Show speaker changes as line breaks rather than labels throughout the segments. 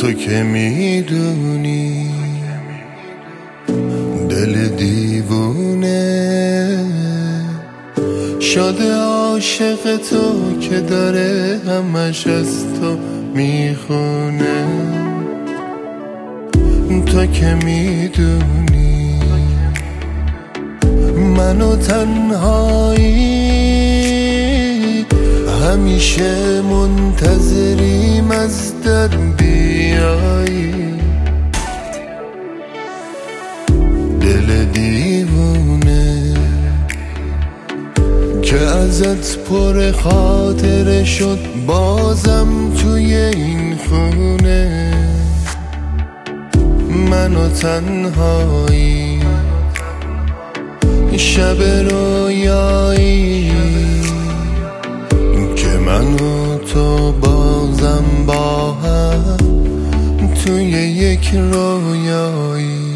تو که میدونی دل دیوونه شده عاشق تو که داره همش از تو میخونه. تو که میدونی منو تنهایی همیشه منتظریم از در بیایی. دل دیوونه که ازت پر خاطره شد بازم توی این خونه. منو تنهایی شب رویایی که من و تو بازم با هم توی یک رویایی.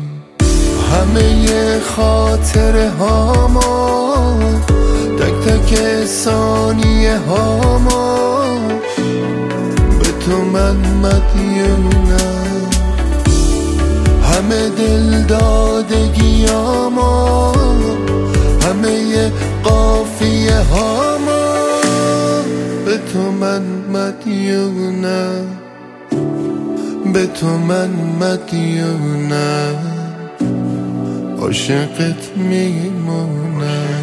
همه خاطره هاما تک تک ثانیه هاما به تو من مدیونم. همه دل دادگیاما همه قافیه هاما به تو من مدیونم. به تو من مدیونم عاشقت میمونم.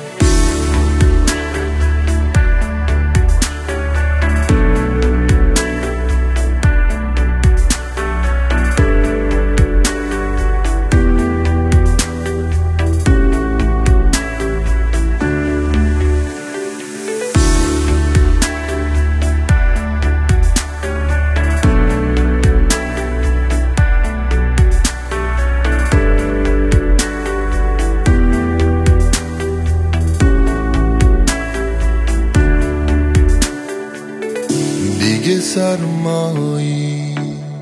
دیگه سرمایی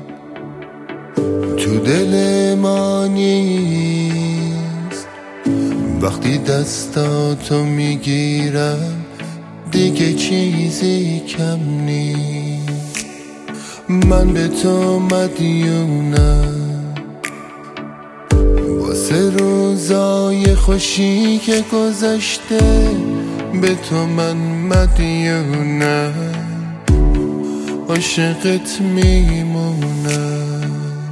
تو دل ما نیست. وقتی دستاتو میگیرم دیگه چیزی کم نیست. من به تو مدیونم واسه روزای خوشی که گذشته. به تو من مدیونم عاشقت میمونم.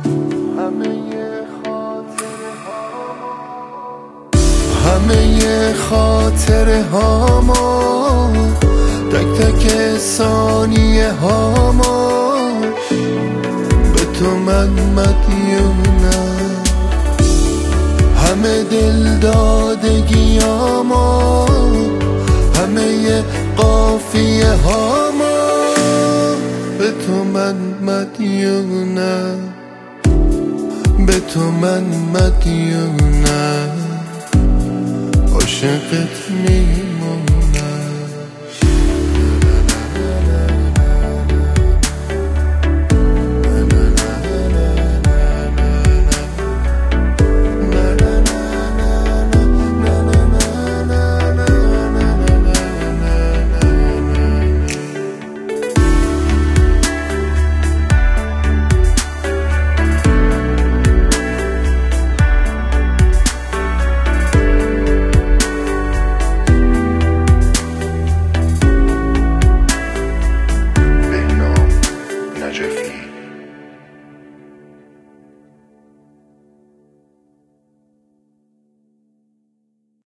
همه خاطره هاما تک تک ثانیه هاما به تو من مدیونم. همه دل دادگیاما همه قافیه هاما به تو من مدیونم. به تو من مدیونم عاشقت میمونم.